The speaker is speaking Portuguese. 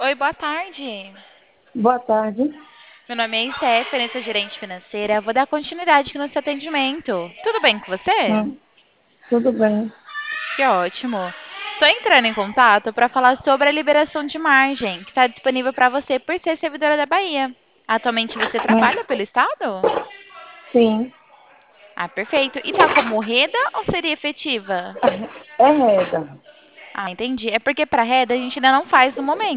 Oi, boa tarde. Boa tarde. Meu nome é Stephanie, sou gerente financeira. Vou dar continuidade aqui no seu atendimento. Tudo bem com você? Hum, tudo bem. Que ótimo. Estou entrando em contato para falar sobre a liberação de margem, que está disponível para você por ser servidora da Bahia. Atualmente você trabalha Hum, pelo Estado? sim, Ah, perfeito. E tá como renda ou seria efetiva? é reda. Ah, entendi. É porque para renda a gente ainda não faz no momento.